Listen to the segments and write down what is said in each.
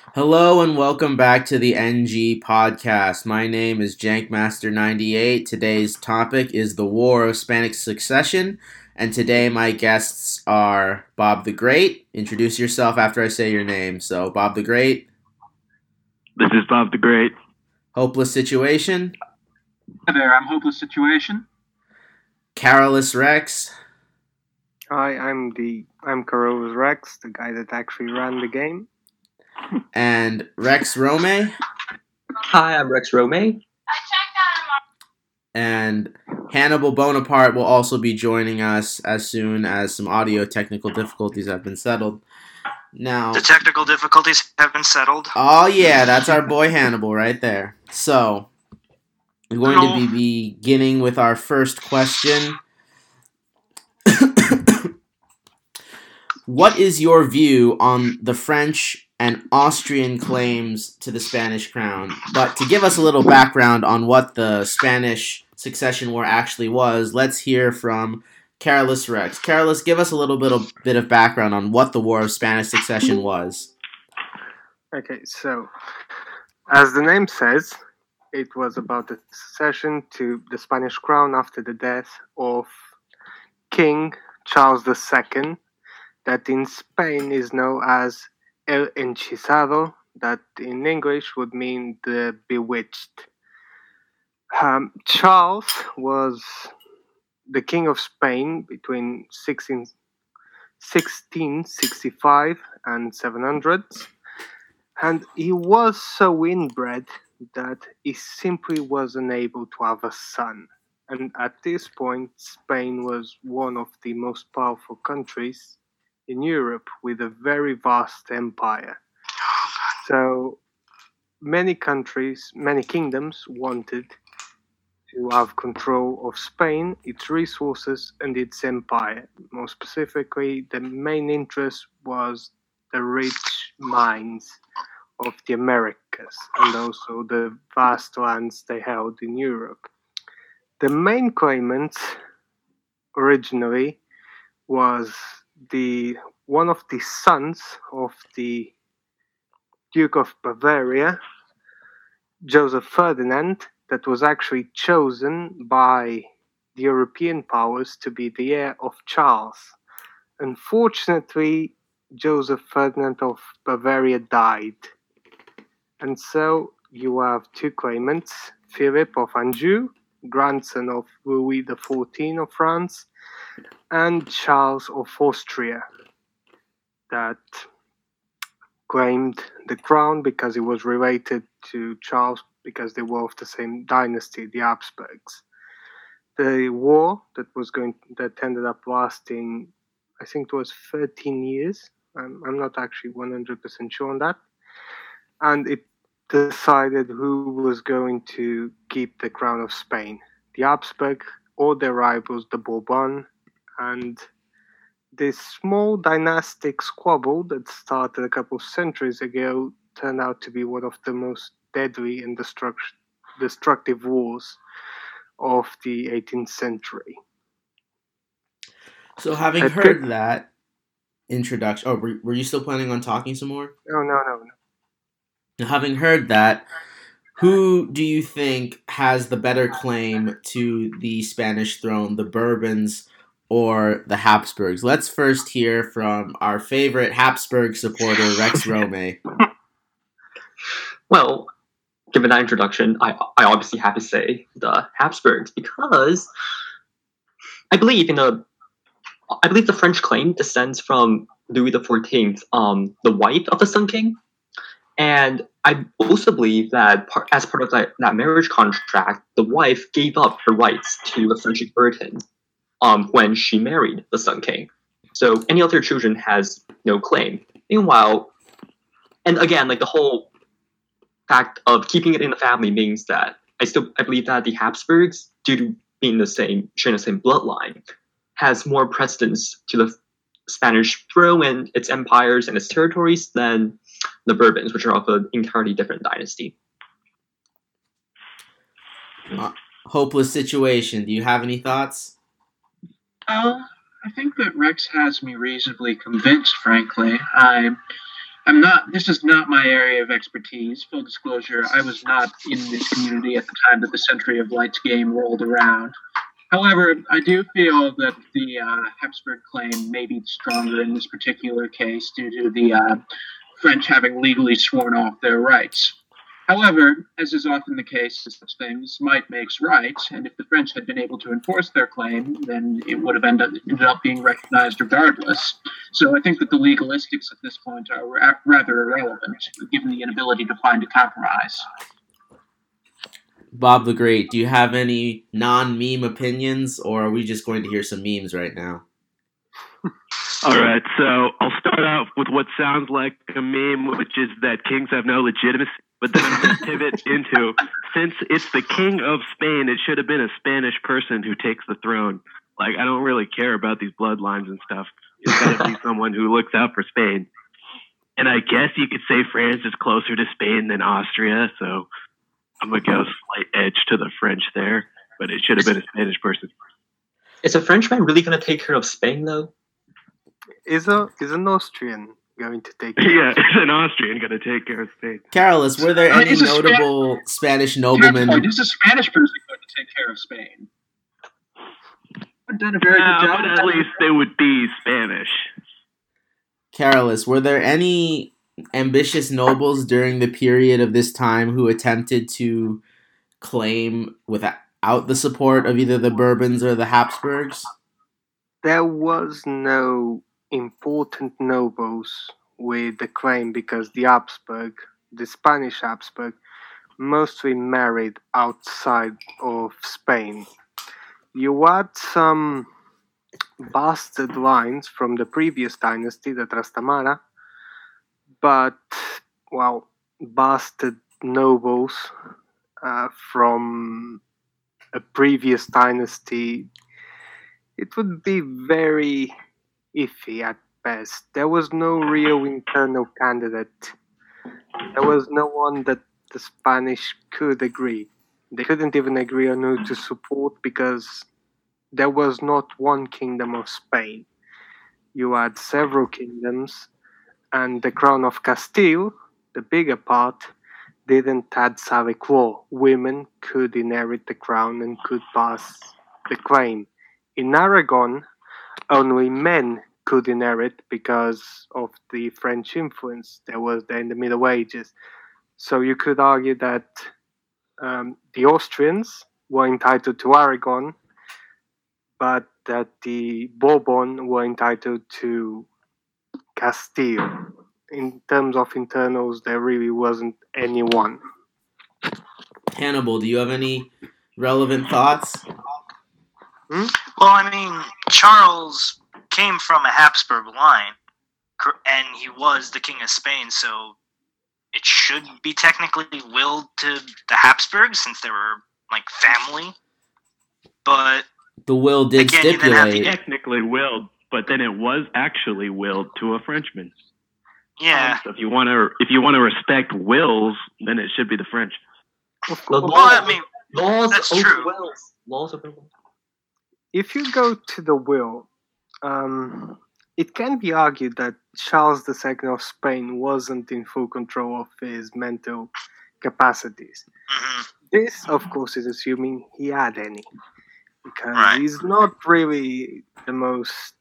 Hello and welcome back to the NG podcast. My name is Jankmaster98. Today's topic is the War of Spanish Succession, and today my guests are Bob the Great. Introduce yourself after I say your name. So, Bob the Great. This is Bob the Great. Hopeless Situation. Hi there, I'm Hopeless Situation. Carolus Rex. Hi, I'm Carolus Rex, the guy that actually ran the game. And Rex Rome. Hi, I'm Rex Rome. And Hannibal Bonaparte will also be joining us as soon as some audio technical difficulties have been settled. Now, the technical difficulties have been settled. Oh yeah, that's our boy Hannibal right there. So, we're going to be beginning with our first question. What is your view on the French and Austrian claims to the Spanish crown? But to give us a little background on what the Spanish Succession War actually was, let's hear from Carolus Rex. Carolus, give us a little bit of background on what the War of Spanish Succession was. Okay, so as the name says, it was about the succession to the Spanish crown after the death of King Charles II, that in Spain is known as El Hechizado, that in English would mean the bewitched. Charles was the king of Spain between 1665 and 700s, and he was so inbred that he simply was unable to have a son. And at this point, Spain was one of the most powerful countries in Europe with a very vast empire. So many countries, many kingdoms wanted to have control of Spain, its resources, and its empire. More specifically, the main interest was the rich mines of the Americas and also the vast lands they held in Europe. The main claimant originally was one of the sons of the Duke of Bavaria, Joseph Ferdinand, that was actually chosen by the European powers to be the heir of Charles. Unfortunately, Joseph Ferdinand of Bavaria died. And so you have two claimants, Philip of Anjou, grandson of Louis XIV of France, and Charles of Austria, that claimed the crown because he was related to Charles because they were of the same dynasty, the Habsburgs. The war that ended up lasting, I think it was 13 years. I'm not actually 100% sure on that. And it decided who was going to keep the crown of Spain, the Habsburg or their rivals, the Bourbon. And this small dynastic squabble that started a couple of centuries ago turned out to be one of the most deadly and destructive wars of the 18th century. So having heard that introduction... Oh, were you still planning on talking some more? No. Now, having heard that, who do you think has the better claim to the Spanish throne, the Bourbons or the Habsburgs? Let's first hear from our favorite Habsburg supporter, Rex Rome. Well, given that introduction, I obviously have to say the Habsburgs because I believe the French claim descends from Louis XIV, the wife of the Sun King, and I also believe that as part of that marriage contract, the wife gave up her rights to the French inheritance when she married the Sun King. So any other children has no claim. Meanwhile, and again, like the whole fact of keeping it in the family means that I believe that the Habsburgs, due to being sharing the same bloodline, has more precedence to the Spanish throne and its empires and its territories than the Bourbons, which are of an entirely different dynasty. Hopeless Situation. Do you have any thoughts? I think that Rex has me reasonably convinced, frankly. I This is not my area of expertise. Full disclosure, I was not in this community at the time that the Century of Lights game rolled around. However, I do feel that the Habsburg claim may be stronger in this particular case due to the French having legally sworn off their rights. However, as is often the case with such things, might makes right, and if the French had been able to enforce their claim, then it would have ended up being recognized regardless. So I think that the legalistics at this point are rather irrelevant, given the inability to find a compromise. Bob the Great, do you have any non-meme opinions, or are we just going to hear some memes right now? All right, so I'll start out with what sounds like a meme, which is that kings have no legitimacy. But then I'm going to pivot into, since it's the king of Spain, it should have been a Spanish person who takes the throne. Like, I don't really care about these bloodlines and stuff. It's got to be someone who looks out for Spain. And I guess you could say France is closer to Spain than Austria, so I'm going to go slight edge to the French there. But it should have been a Spanish person. Is a Frenchman really going to take care of Spain, though? Is an Austrian going to take care Yeah, is an Austrian going to take care of Spain? Carolus, were there any notable Spanish noblemen? Is a Spanish person going to take care of Spain? I've done a very good job. But at least they would be Spanish. Carolus, were there any ambitious nobles during the period of this time who attempted to claim without the support of either the Bourbons or the Habsburgs? There was no important nobles with the claim because the Spanish Habsburg, mostly married outside of Spain. You had some bastard lines from the previous dynasty, the Trastamara, but, well, bastard nobles from a previous dynasty, it would be very iffy at best. There was no real internal candidate. There was no one that the Spanish could agree. They couldn't even agree on who to support because there was not one kingdom of Spain. You had several kingdoms, and the crown of Castile, the bigger part, didn't have civic law. Women could inherit the crown and could pass the claim. In Aragon, only men could inherit because of the French influence that was there in the Middle Ages. So you could argue that the Austrians were entitled to Aragon, but that the Bourbon were entitled to Castile. In terms of internals, there really wasn't anyone. Hannibal, do you have any relevant thoughts? Well, I mean, Charles came from a Habsburg line, and he was the King of Spain, so it should be technically willed to the Habsburgs since they were, like, family. But the will did again, stipulate. Technically willed, but then it was actually willed to a Frenchman. Yeah. So if you want to respect wills, then it should be the French. Well, I mean, laws that's over true. wills. Laws over wills. If you go to the will, it can be argued that Charles II of Spain wasn't in full control of his mental capacities. Mm-hmm. This, of course, is assuming he had any, because Right. he's not really the most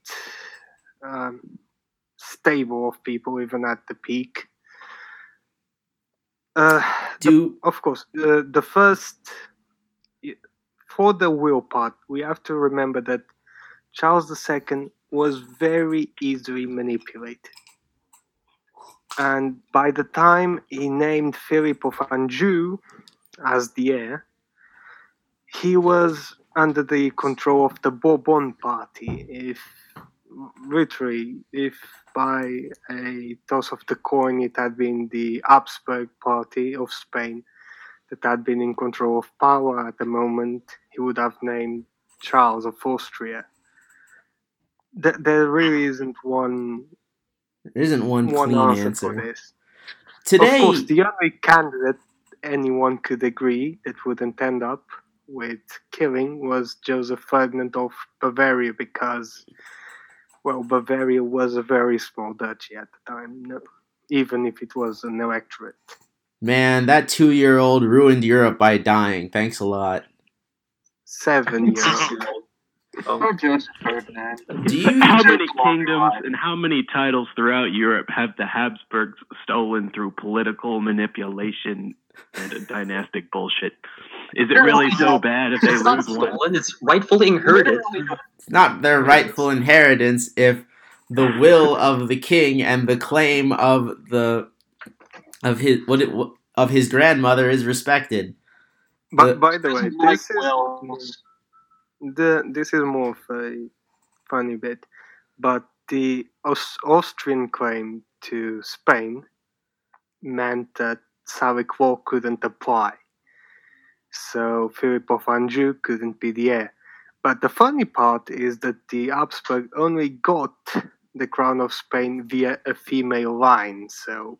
stable of people, even at the peak. Of course, the first, for the will part, we have to remember that Charles II was very easily manipulated. And by the time he named Philip of Anjou as the heir, he was under the control of the Bourbon party. If by a toss of the coin it had been the Habsburg party of Spain that had been in control of power at the moment, he would have named Charles of Austria. There really isn't one. There isn't one clean answer for answer. this. Today, Of course, the only candidate anyone could agree that wouldn't end up with killing was Joseph Ferdinand of Bavaria, because, well, Bavaria was a very small duchy at the time. No, even if it was an electorate. Man, that 2-year-old ruined Europe by dying. Thanks a lot. 7 years. Or just Ferdinand. Do you? How many kingdoms and how many titles throughout Europe have the Habsburgs stolen through political manipulation and dynastic bullshit? Is it really so bad if they It's not lose one? stolen, it's rightfully inherited. It's not their rightful inheritance if the will of the king and the claim of his grandmother is respected. But by the way, Mike this is Wells. this is more of a funny bit, but the Austrian claim to Spain meant that Salic law couldn't apply, so Philip of Anjou couldn't be the heir. But the funny part is that the Habsburg only got the crown of Spain via a female line, so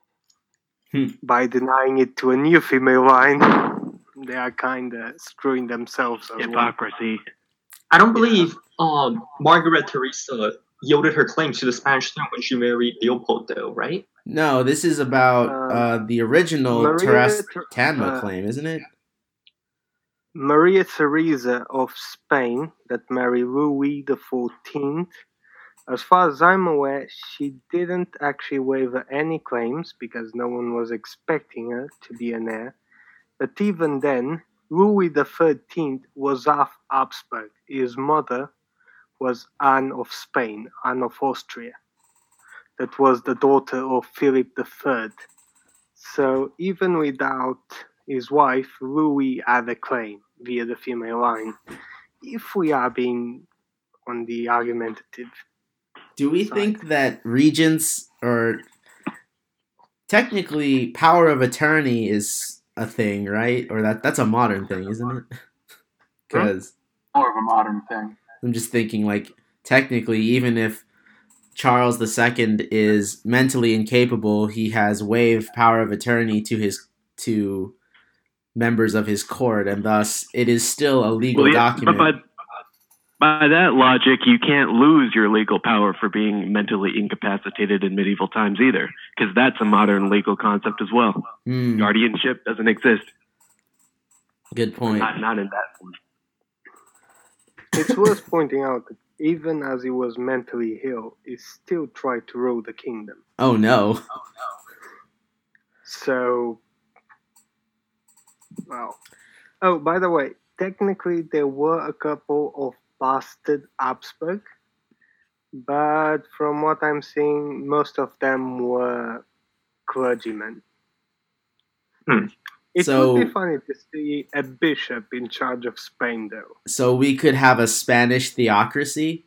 by denying it to a new female line, they are kind of screwing themselves as well. Hypocrisy. I don't believe Margaret Teresa yielded her claim to the Spanish throne when she married Leopold, though, right? No, this is about the original Tanma claim, isn't it? Maria Theresa of Spain that married Louis XIV. As far as I'm aware, she didn't actually waiver any claims because no one was expecting her to be an heir. But even then, Louis XIII was half Habsburg. His mother was Anne of Spain, Anne of Austria. That was the daughter of Philip III. So even without his wife, Louis had a claim via the female line. If we are being on the argumentative. Do we think that regents, or technically power of attorney is a thing, right? Or that's a modern thing, isn't it? Because More of a modern thing. I'm just thinking, like, technically, even if Charles II is mentally incapable, he has waived power of attorney to members of his court, and thus it is still a legal document. But by that logic, you can't lose your legal power for being mentally incapacitated in medieval times either, because that's a modern legal concept as well. Guardianship doesn't exist. Good point. Not in that form. It's worth pointing out that even as he was mentally ill, he still tried to rule the kingdom. Oh no. So, well. Oh, by the way, technically there were a couple of bastard Habsburg, but from what I'm seeing, most of them were clergymen. It would be funny to see a bishop in charge of Spain, though. So we could have a Spanish theocracy?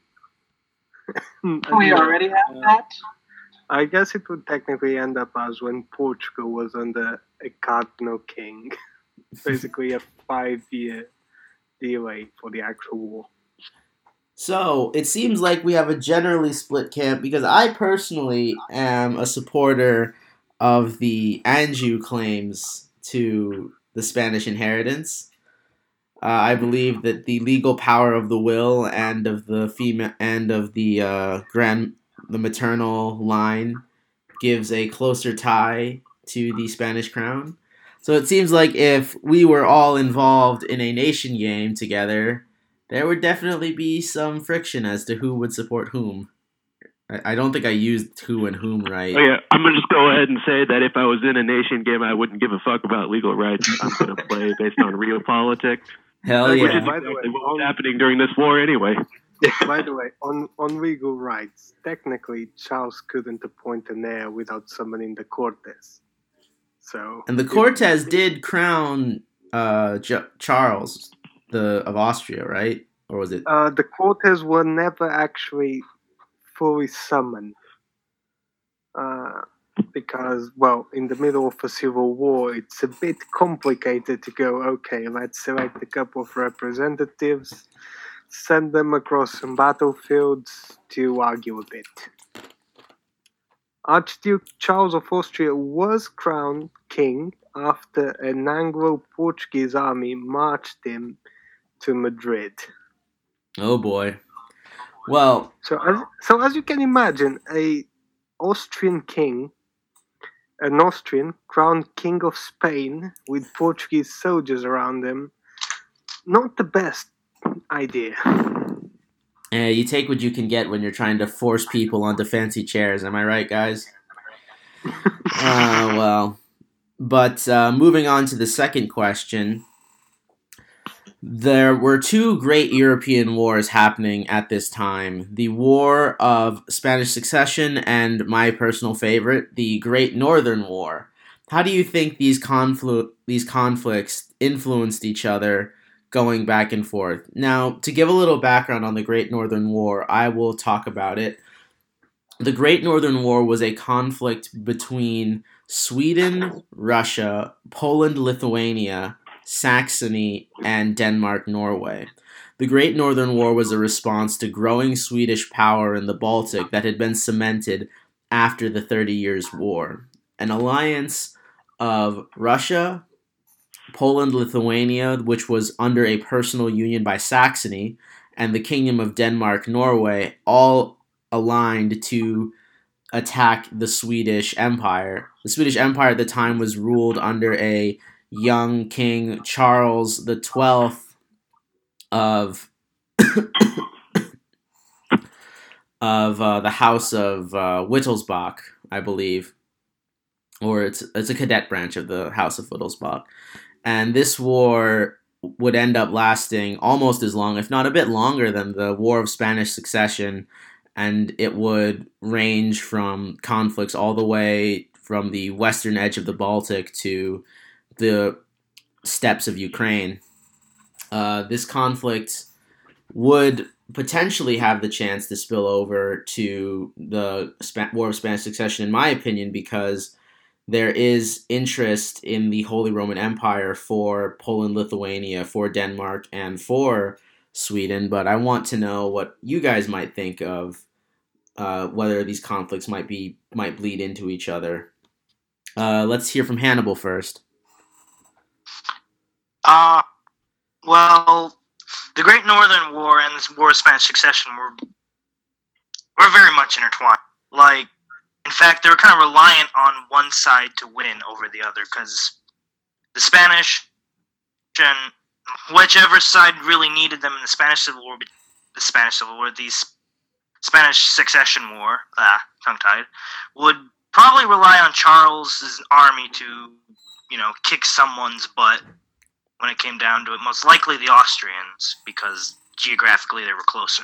We already have that? I guess it would technically end up as when Portugal was under a cardinal king. Basically a 5-year delay for the actual war. So, it seems like we have a generally split camp, because I personally am a supporter of the Anjou claims to the Spanish inheritance. I believe that the legal power of the will and of the female and of the maternal line gives a closer tie to the Spanish crown. So it seems like if we were all involved in a nation game together, there would definitely be some friction as to who would support whom. I don't think I used who and whom right. Oh, yeah, I'm going to just go ahead and say that if I was in a nation game, I wouldn't give a fuck about legal rights. I'm going to play based on real politics. Hell yeah. Which is exactly what was happening during this war anyway. By the way, on legal rights, technically Charles couldn't appoint an heir without summoning the Cortes. So, and the Cortes did crown Charles of Austria, right? Or was it? The Cortes were never actually fully summoned. Because, well, in the middle of a civil war, it's a bit complicated to go, okay, let's select a couple of representatives, send them across some battlefields to argue a bit. Archduke Charles of Austria was crowned king after an Anglo-Portuguese army marched him to Madrid. Oh boy. Well, so as you can imagine, a Austrian king an Austrian crowned king of Spain with Portuguese soldiers around him. Not the best idea. You take what you can get when you're trying to force people onto fancy chairs. Am I right, guys? Well. But moving on to the second question. There were two great European wars happening at this time. The War of Spanish Succession and my personal favorite, the Great Northern War. How do you think these conflicts influenced each other going back and forth? Now, to give a little background on the Great Northern War, I will talk about it. The Great Northern War was a conflict between Sweden, Russia, Poland, Lithuania, Saxony, and Denmark, Norway. The Great Northern War was a response to growing Swedish power in the Baltic that had been cemented after the 30 Years' War. An alliance of Russia, Poland, Lithuania, which was under a personal union by Saxony, and the Kingdom of Denmark, Norway, all aligned to attack the Swedish Empire. The Swedish Empire at the time was ruled under a young King Charles XII of the House of Wittelsbach, I believe, or it's a cadet branch of the House of Wittelsbach, and this war would end up lasting almost as long, if not a bit longer, than the War of Spanish Succession, and it would range from conflicts all the way from the western edge of the Baltic to the steppes of Ukraine. This conflict would potentially have the chance to spill over to the War of Spanish Succession, in my opinion, because there is interest in the Holy Roman Empire for Poland, Lithuania, for Denmark, and for Sweden. But I want to know what you guys might think of whether these conflicts might bleed into each other. Let's hear from Hannibal first. Well, the Great Northern War and this War of Spanish Succession were very much intertwined. Like, in fact, they were kind of reliant on one side to win over the other, because the Spanish and whichever side really needed them in the Spanish Civil War, the Spanish Succession War, tongue-tied, would probably rely on Charles' army to, kick someone's butt when it came down to it. Most likely the Austrians, because geographically they were closer.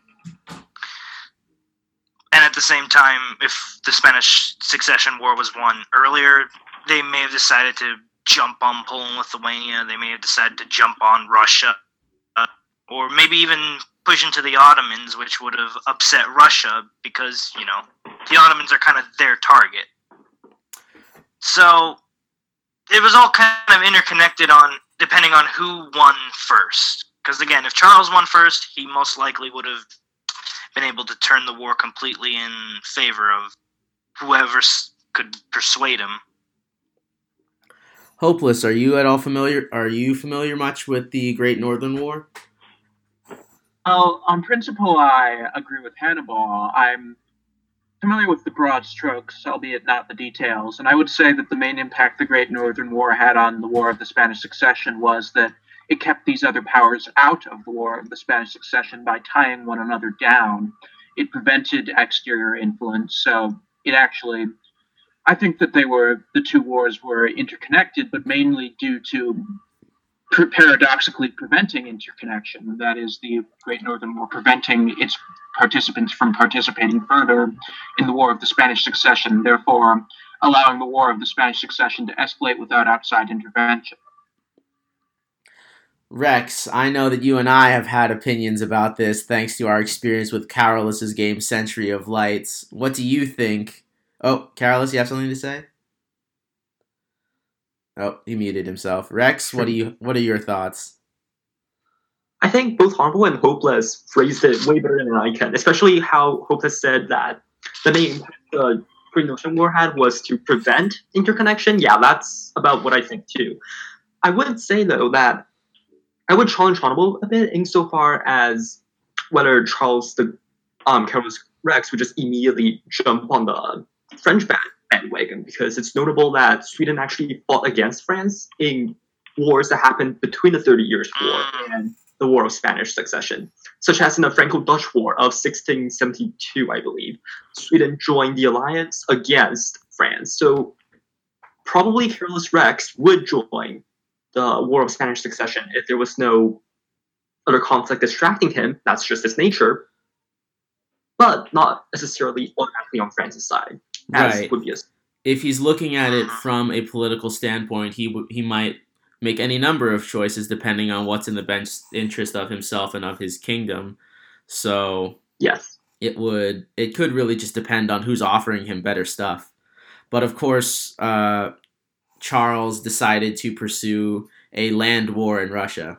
And at the same time, if the Spanish Succession War was won earlier, they may have decided to jump on Poland, Lithuania. They may have decided to jump on Russia, or maybe even push into the Ottomans, which would have upset Russia because, the Ottomans are kind of their target. So it was all kind of interconnected depending on who won first. Because again, if Charles won first, he most likely would have been able to turn the war completely in favor of whoever could persuade him. Hopeless, are you at all familiar? Are you familiar much with the Great Northern War? Well, on principle, I agree with Hannibal. I'm familiar with the broad strokes, albeit not the details, and I would say that the main impact the Great Northern War had on the War of the Spanish Succession was that it kept these other powers out of the War of the Spanish Succession by tying one another down. It prevented exterior influence, so it actually, I think that the two wars were interconnected, but mainly due to paradoxically preventing interconnection. That is, the Great Northern War preventing its participants from participating further in the War of the Spanish Succession, therefore allowing the War of the Spanish Succession to escalate without outside intervention. Rex, I know that you and I have had opinions about this thanks to our experience with Carolus' game Century of Lights. What do you think? Oh, Carolus, you have something to say? Oh, he muted himself. Rex, what are your thoughts? I think both Harmful and Hopeless phrased it way better than I can, especially how Hopeless said that the main impact the Great Northern War had was to prevent interconnection. Yeah, that's about what I think too. I would say, though, that I would challenge Hannibal a bit insofar as whether Carolus Rex would just immediately jump on the French bandwagon because it's notable that Sweden actually fought against France in wars that happened between the 30 Years' War and the War of Spanish Succession, such as in the Franco-Dutch War of 1672, I believe. Sweden joined the alliance against France, so probably Carolus Rex would join the War of Spanish Succession if there was no other conflict distracting him. That's just his nature, but not necessarily automatically on France's side, as Right. would be a If he's looking at it from a political standpoint, he might make any number of choices depending on what's in the best interest of himself and of his kingdom. So yes. it could really just depend on who's offering him better stuff. But of course, Charles decided to pursue a land war in Russia.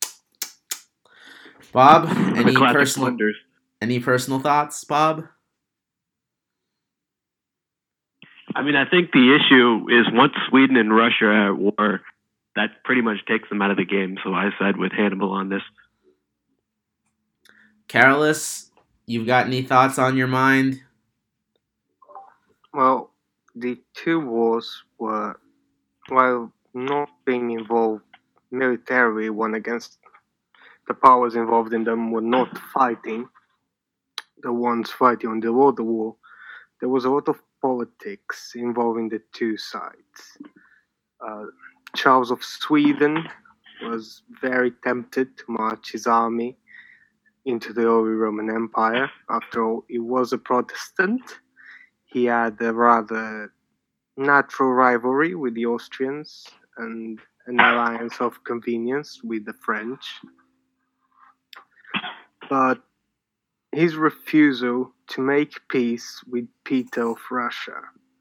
Bob, The classic blunders. any personal thoughts, Bob? I mean, I think the issue is once Sweden and Russia are at war, that pretty much takes them out of the game. So I side with Hannibal on this. Carolus, you've got any thoughts on your mind? Well, the two wars were, while not being involved militarily one against the powers involved in them, were not fighting. The ones fighting on the border war, there was a lot of politics involving the two sides. Charles of Sweden was very tempted to march his army into the Holy Roman Empire. After all, he was a Protestant. He had a rather natural rivalry with the Austrians and an alliance of convenience with the French. But his refusal to make peace with Peter of Russia,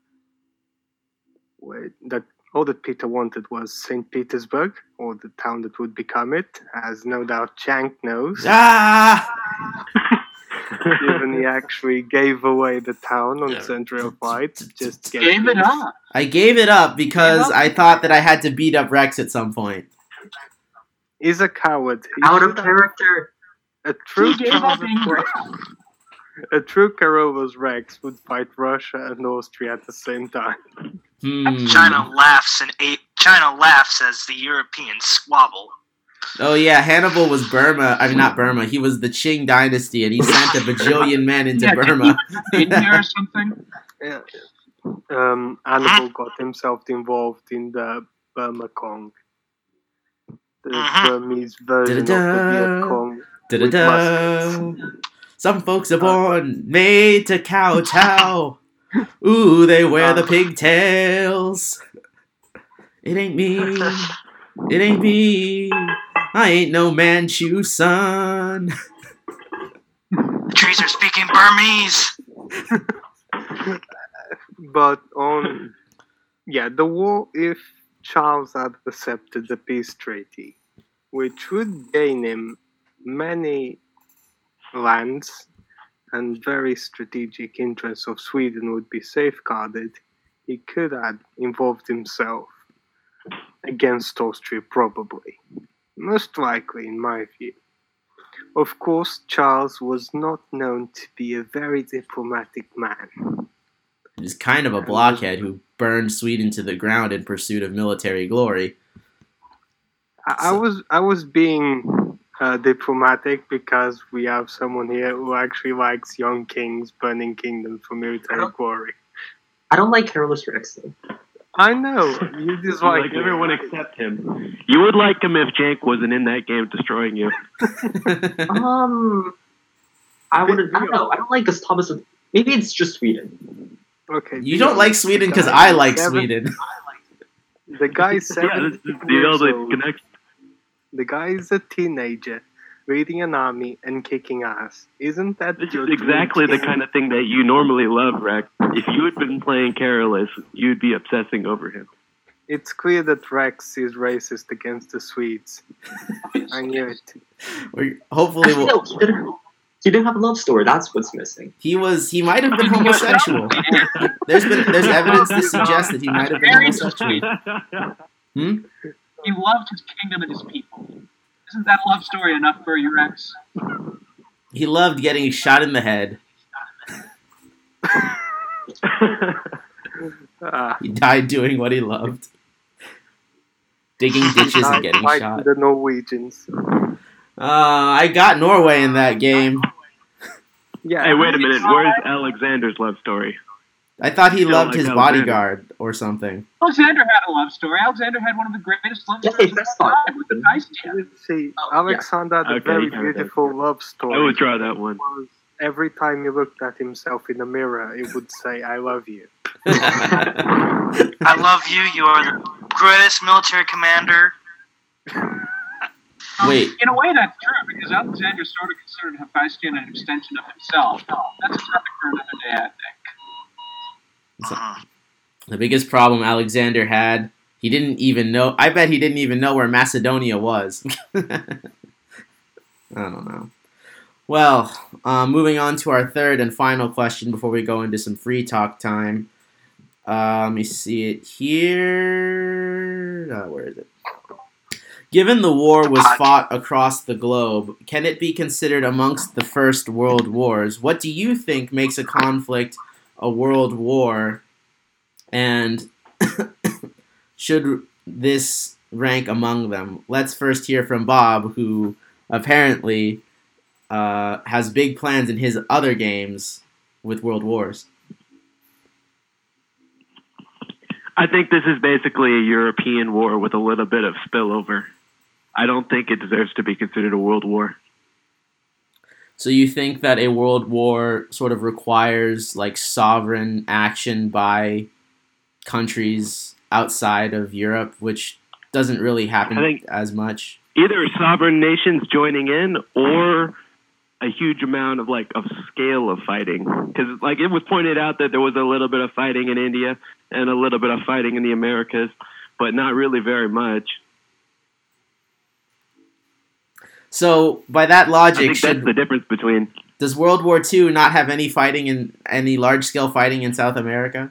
all that Peter wanted was St. Petersburg, or the town that would become it, as no doubt Shank knows. Ah! Given he actually gave away the town on Central Fight to just get Gave it peace. up. I gave it up because I thought that I had to beat up Rex at some point. He's a coward. He Out of should have- character. A true He gave up being A true Carolus Rex would fight Russia and Austria at the same time. China laughs as the Europeans squabble. Oh yeah, Hannibal was Burma. I mean, not Burma. He was the Qing dynasty, and he sent a bajillion men into Burma. India or something. Yeah. Hannibal got himself involved in the Burma Kong. The Burmese version of the Viet Cong. Da-da-da. Some folks are born made to kowtow. Ooh, they wear the pigtails. It ain't me. It ain't me. I ain't no Manchu son. The trees are speaking Burmese. But the war, if Charles had accepted the peace treaty, which would gain him many lands and very strategic interests of Sweden would be safeguarded, he could have involved himself against Austria, probably. Most likely, in my view. Of course, Charles was not known to be a very diplomatic man. He was kind of a blockhead who burned Sweden to the ground in pursuit of military glory. I was being diplomatic because we have someone here who actually likes young kings burning kingdoms for military glory. I don't like Carolus Rex, though. I know, you dislike Like me. everyone except him. You would like him if Jank wasn't in that game destroying you. I don't know. I don't like this Thomas. Maybe it's just Sweden. Okay, You don't like Sweden because I like Sweden. The guy's Yeah, 7 this is the years only old. connection. The guy is a teenager, leading an army and kicking ass. Isn't that This your is exactly the dream kind of thing that you normally love, Rex. If you had been playing Carolus, you'd be obsessing over him. It's clear that Rex is racist against the Swedes. I knew it. Hopefully, Actually, no, he didn't have a love story. That's what's missing. he might have been homosexual. There's evidence to suggest that he might have been Very homosexual. Hmm? He loved his kingdom and his people. Isn't that love story enough for you, Rex? He loved getting shot in the head. He died doing what he loved. Digging ditches and getting fighting shot. the Norwegians. I got Norway in that game. Yeah. Hey, wait a minute. Where's Alexander's love story? I thought he Still loved like his Alexander. bodyguard or something. Alexander had a love story. Alexander had one of the greatest love Yeah, stories of that's all not time with good. Hephaestion. See, Oh, Alexander had a Okay, very you have that. beautiful love story. I withdraw that one. Was every time he looked at himself in the mirror, he would say, "I love you." I love you. You are the greatest military commander. Wait. In a way, that's true, because Alexander sort of considered Hephaestion an extension of himself. That's a topic for another day, I think. Mhm. The biggest problem Alexander had, he didn't even know. I bet he didn't even know where Macedonia was. I don't know. Well, moving on to our third and final question before we go into some free talk time. Let me see it here. Where is it? Given the war was fought across the globe, can it be considered amongst the first world wars? What do you think makes a conflict a world war? And should this rank among them? Let's first hear from Bob, who apparently has big plans in his other games with world wars. I think this is basically a European war with a little bit of spillover. I don't think it deserves to be considered a world war. So you think that a world war sort of requires like sovereign action by countries outside of Europe, which doesn't really happen I think- as much? Either sovereign nations joining in or a huge amount of scale of fighting. Because it was pointed out that there was a little bit of fighting in India and a little bit of fighting in the Americas, but not really very much. So by that I logic, think that's the difference between. does World War II not have any fighting in any large scale fighting in South America?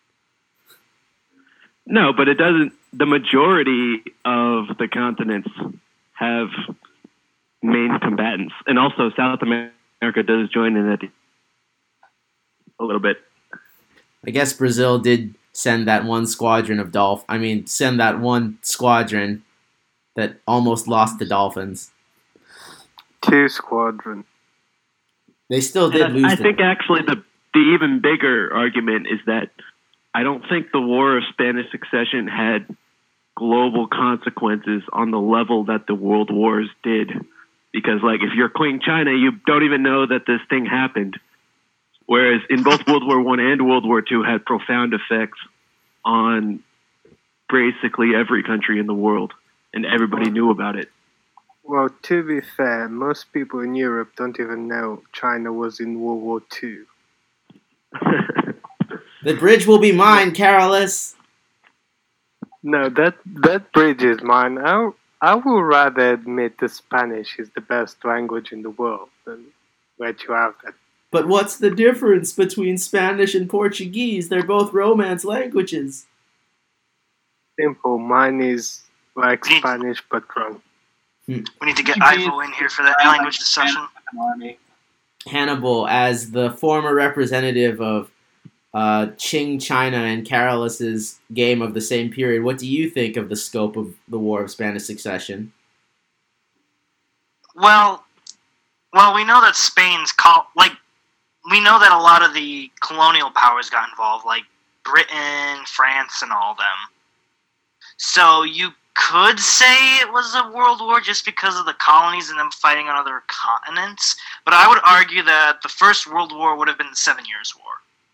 No, but it doesn't. The majority of the continents have main combatants, and also South America does join in it a little bit. I guess Brazil did send that one squadron of send that one squadron that almost lost the Dolphins. 2 squadron. They still did lose. I think actually the even bigger argument is that I don't think the War of Spanish Succession had global consequences on the level that the world wars did. Because, if you're Qing China, you don't even know that this thing happened. Whereas in both World War I and World War II had profound effects on basically every country in the world, and everybody knew about it. Well, to be fair, most people in Europe don't even know China was in World War II. The bridge will be mine, Carolus. No, that bridge is mine. I would rather admit the Spanish is the best language in the world than let you have that. But what's the difference between Spanish and Portuguese? They're both Romance languages. Simple. Mine is like Spanish but wrong. We need to get Ivo in here for that language discussion. Hannibal, as the former representative of Qing China and Carolus's game of the same period, what do you think of the scope of the War of Spanish Succession? Well, we know that we know that a lot of the colonial powers got involved, like Britain, France, and all them. So you could say it was a world war just because of the colonies and them fighting on other continents, but I would argue that the First World War would have been the 7 Years' War.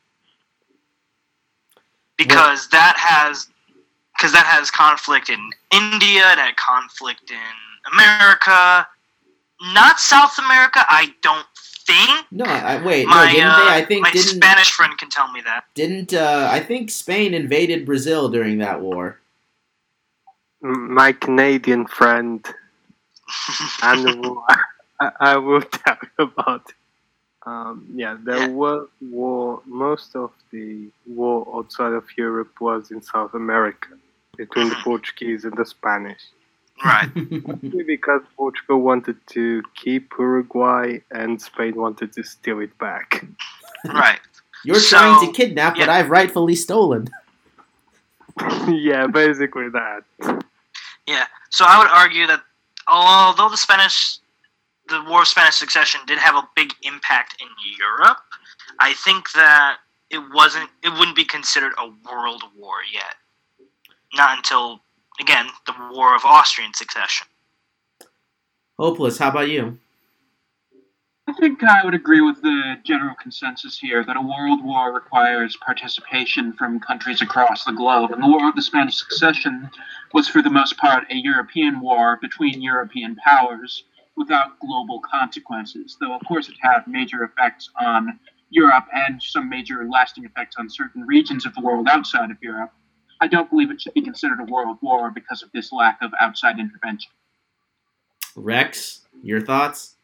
Because that has conflict in India, it had conflict in America, not South America, I don't think. No, wait, My, didn't they? I think my didn't Spanish friend can tell me that. I think Spain invaded Brazil during that war. My Canadian friend, and I will tell you about it. There was war. Most of the war outside of Europe was in South America between the Portuguese and the Spanish. Right. Because Portugal wanted to keep Uruguay and Spain wanted to steal it back. Right. You're trying to kidnap what I've rightfully stolen. Yeah, basically that. Yeah, so I would argue that although the War of Spanish Succession did have a big impact in Europe, I think that it wouldn't be considered a world war yet. Not until, again, the War of Austrian Succession. Hopeless, how about you? I think I would agree with the general consensus here that a world war requires participation from countries across the globe. And the War of the Spanish Succession was, for the most part, a European war between European powers without global consequences, though, of course, it had major effects on Europe and some major lasting effects on certain regions of the world outside of Europe. I don't believe it should be considered a world war because of this lack of outside intervention. Rex, your thoughts?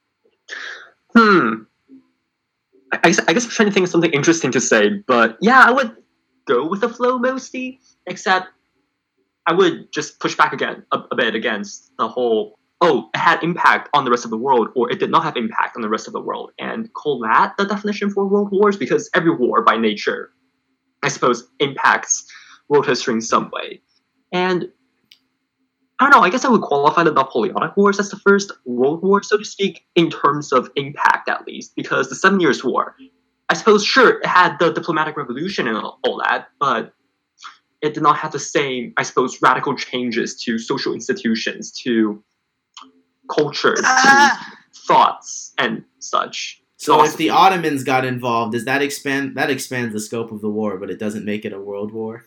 I guess I'm trying to think of something interesting to say, but yeah, I would go with the flow mostly, except I would just push back again a bit against the whole, it had impact on the rest of the world, or it did not have impact on the rest of the world, and call that the definition for world wars, because every war by nature, I suppose, impacts world history in some way. And I don't know, I guess I would qualify the Napoleonic Wars as the first world war, so to speak, in terms of impact at least, because the 7 Years' War, I suppose, sure, it had the diplomatic revolution and all that, but it did not have the same, I suppose, radical changes to social institutions, to culture, to thoughts, and such. So if the Ottomans got involved, does that expands the scope of the war, but it doesn't make it a world war?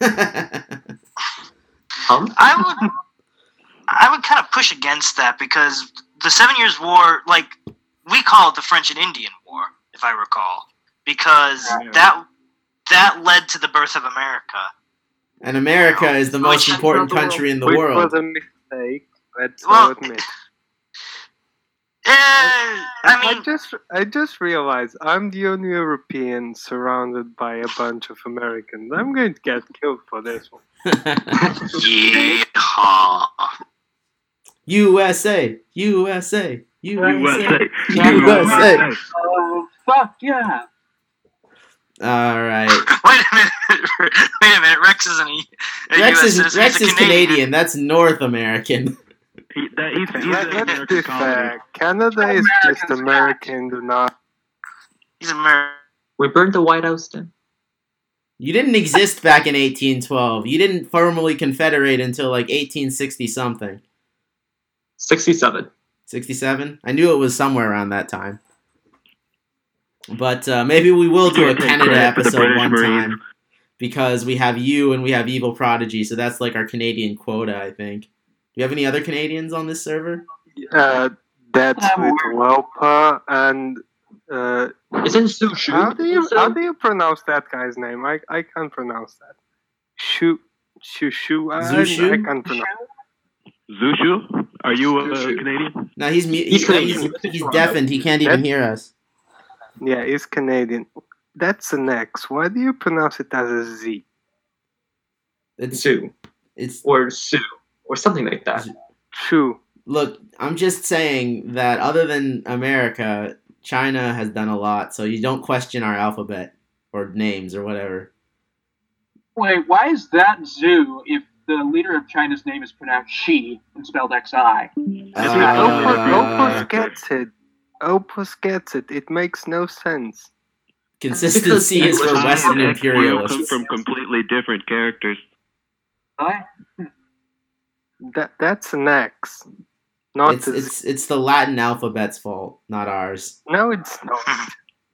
I would kind of push against that, because the 7 Years' War, like, we call it the French and Indian War, if I recall, because that led to the birth of America. And America is the most important country in the world. Which was a mistake, let's admit. I just realized I'm the only European surrounded by a bunch of Americans. I'm going to get killed for this one. Yeehaw. USA, USA, USA, USA. Oh, fuck yeah. All right. Wait a minute. Rex isn't Rex is Canadian. That's North American. Let's be fair. Canada is just American, do not. He's American. We burned the White House down. You didn't exist back in 1812. You didn't formally confederate until like 1860 something. 67. 67? I knew it was somewhere around that time. But maybe we will do a Canada episode one time, because we have you and we have Evil Prodigy, so that's like our Canadian quota, I think. Do you have any other Canadians on this server? That's with Welper and... Isn't Zushu? How do you pronounce that guy's name? I can't pronounce that. Zushu? I can't pronounce. Zushu? Are you Canadian? No, he's deafened. He can't even hear us. Yeah, he's Canadian. That's an X. Why do you pronounce it as a Z? It's Zoo. Or Sue. Or something like that. True. Look, I'm just saying that other than America, China has done a lot, so you don't question our alphabet or names or whatever. Wait, why is that Zhu if the leader of China's name is pronounced Xi and spelled Xi? Opus gets it. Opus gets it. It makes no sense. Consistency is for Western imperialists. Come from completely different characters. That's an X. Not it's the Latin alphabet's fault, not ours. No, it's not.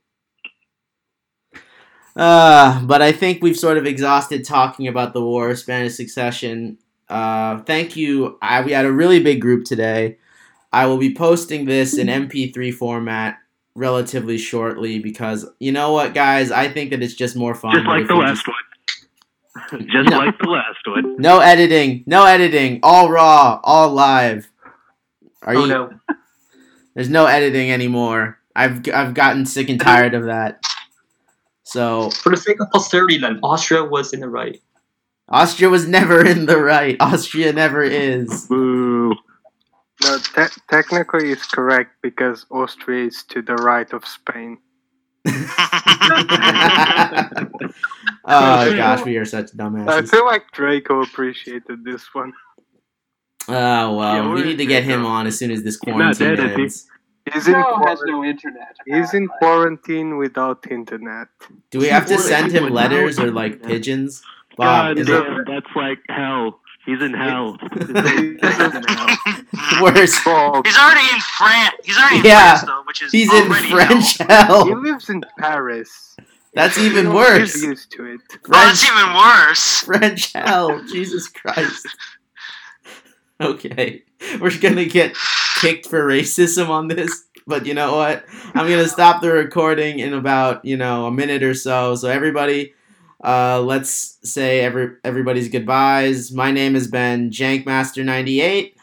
But I think we've sort of exhausted talking about the War of Spanish Succession. Thank you. We had a really big group today. I will be posting this in MP3 format relatively shortly because, you know what, guys? I think that it's just more fun. Just like the last one. Like the last one. No editing. All raw. All live. No. There's no editing anymore. I've gotten sick and tired of that. So, for the sake of posterity, then, Austria was in the right. Austria was never in the right. Austria never is. Boo. No, technically it's correct because Austria is to the right of Spain. Oh gosh, we are such I dumbasses. feel like Draco appreciated this one. Oh well, Yeah, we where need is to get him Draco? on as soon as this He's not quarantine dead, is he? ends. He's in, Joe has no internet. he's in quarantine without internet. Do we have to send him letters or like pigeons? Bob, God is damn, that's like hell. He's in hell. He's in hell. it worse? Fog. He's already in France. He's already in Yeah, France, though, which is He's in already French hell. He hell. lives in Paris. That's You even know, worse. He's used to it. Oh, that's even worse. French hell. Jesus Christ. Okay. We're gonna get kicked for racism on this, but you know what? I'm gonna stop the recording in about, a minute or so. So everybody, let's say everybody's goodbyes. My name has been Jankmaster98.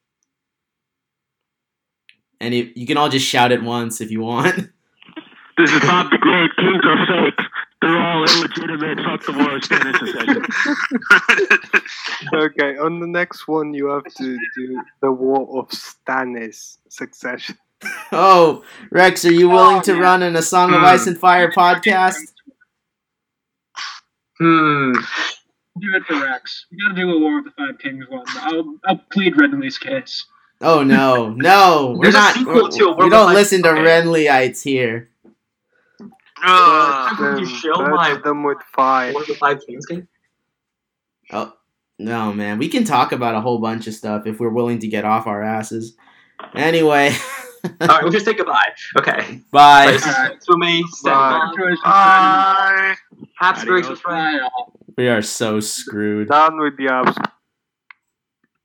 And you can all just shout it once if you want. This is Bob the Great. Kings are fake. They're all illegitimate. Fuck the war of Spanish succession. Okay, on the next one you have to do the War of Stannis succession. Oh, Rex, are you willing to yeah. run in a Song of Ice and Fire podcast? Hmm. Do it for Rex. You gotta do a War of the Five Kings one. I'll plead Renly's case. Oh no, we're There's a not. sequel to A War We of don't the listen to Five- Renlyites here. Ugh. Would you show Burn my them with fire. War of the Five Kings game? Oh no, man, we can talk about a whole bunch of stuff if we're willing to get off our asses. Anyway, Alright, we'll just say goodbye. Okay. bye. This is Tsume, Bye. Congratulations. Bye. Habsburgs Adios. with Frank. Bye, all. We are so screwed. Done with the abs.